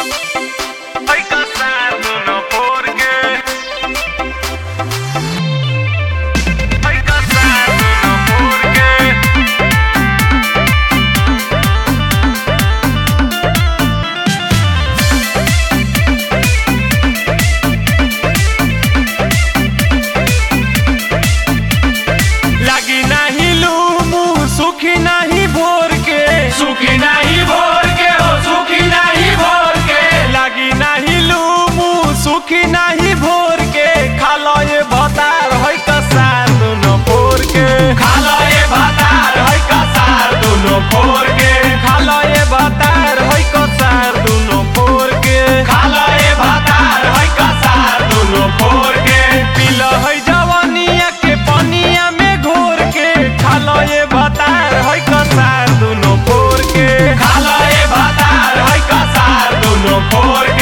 Hay casarnos porque hay casarnos porque लगी नहीं लूमू सुखी नहीं भोर के सुखी नहीं भोर के हो सुखी नहीं भोर के लगी नहीं लूमू सुखी नहीं भोर के खालो ये भतार है कसार दोनों भोर के खालो ये भातार है कसार दोनों भोर के खालो ये भतार है कसार दोनों भोर के खालो ये भातार है कसार दोनों भोर के पीला है जवानिया के पनिया में घोर के खालो ये भतार है कसार दोनों भोर के खालो ये भातार है कसार दोनों भोर